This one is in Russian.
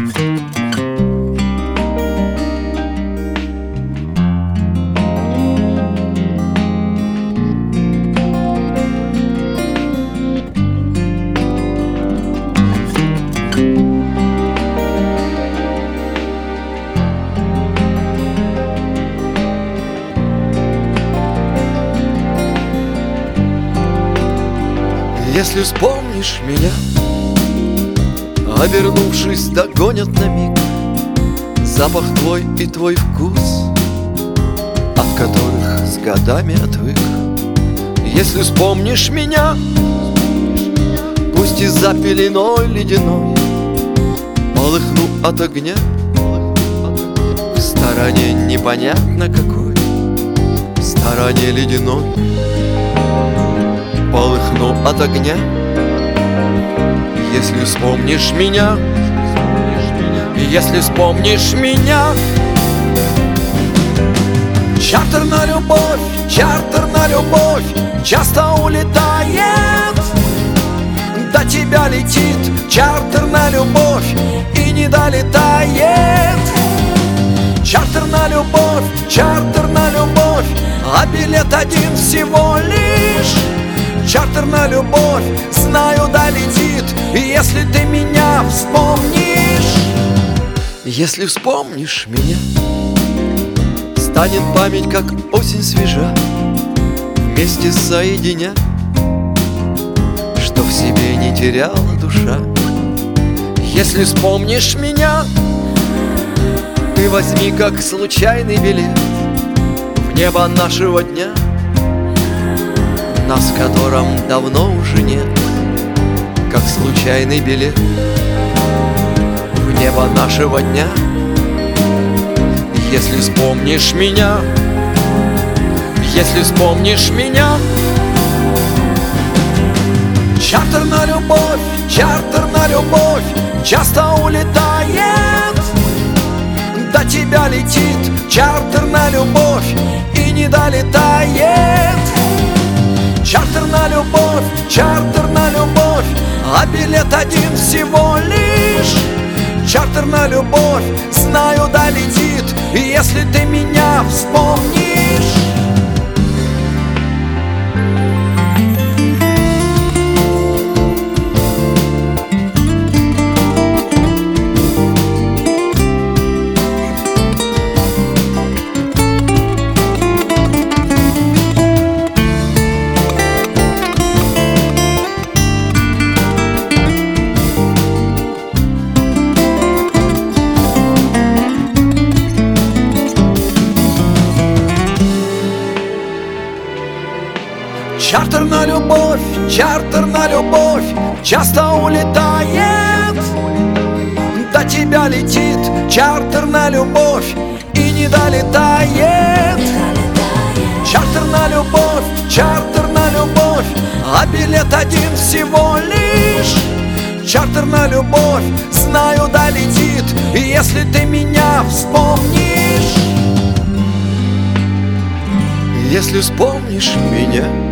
Если вспомнишь меня, обернувшись, догонят на миг запах твой и твой вкус, от которых с годами отвык. Если вспомнишь меня, пусть и за пеленой ледяной, полыхну от огня в стороне непонятно какой, в стороне ледяной. Полыхну от огня, если вспомнишь меня, если вспомнишь меня. Чартер на любовь, чартер на любовь часто улетает, до тебя летит чартер на любовь и не долетает. Чартер на любовь, чартер на любовь, а билет один всего лишь. Чартер на любовь, знаю, долетит, если ты меня вспомнишь. Если вспомнишь меня, станет память, как осень свежа, вместе соединя, что в себе не теряла душа. Если вспомнишь меня, ты возьми как случайный билет в небо нашего дня, нас в котором давно уже нет, как случайный билет в небо нашего дня. Если вспомнишь меня, если вспомнишь меня. Чартер на любовь, чартер на любовь часто улетает, до тебя летит чартер на любовь и не долетает. Чартер на любовь, чартер на любовь, а билет один всего лишь. Чартер на любовь, знаю, долетит, если ты меня вспомнишь. Чартер на любовь, чартер на любовь часто улетает, до тебя летит чартер на любовь и не долетает. Чартер на любовь, чартер на любовь, а билет один всего лишь. Чартер на любовь, знаю, долетит, если ты меня вспомнишь. Если вспомнишь меня,